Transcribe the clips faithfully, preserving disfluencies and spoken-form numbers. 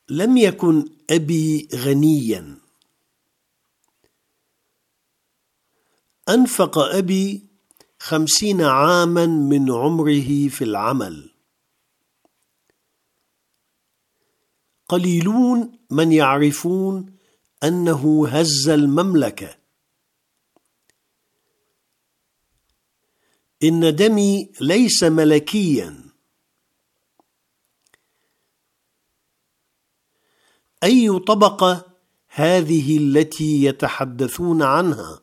لم يكن أبي غنيا. أنفق أبي خمسين عاما من عمره في العمل. قليلون من يعرفون أنه هز المملكة. إن دمي ليس ملكيا. أي طبقة هذه التي يتحدثون عنها؟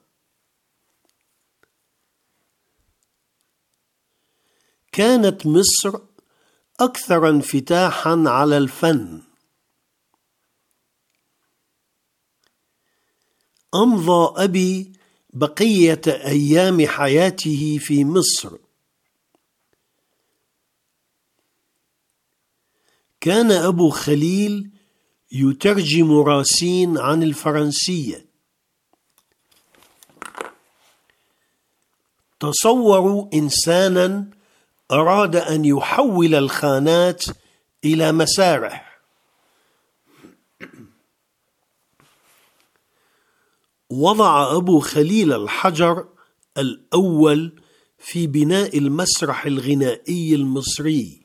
كانت مصر أكثر انفتاحا على الفن. أمضى أبي بقية أيام حياته في مصر. كان أبو خليل يترجم راسين عن الفرنسية. تصوروا إنسانا أراد أن يحول الخانات إلى مسارح. وضع أبو خليل الحجر الأول في بناء المسرح الغنائي المصري.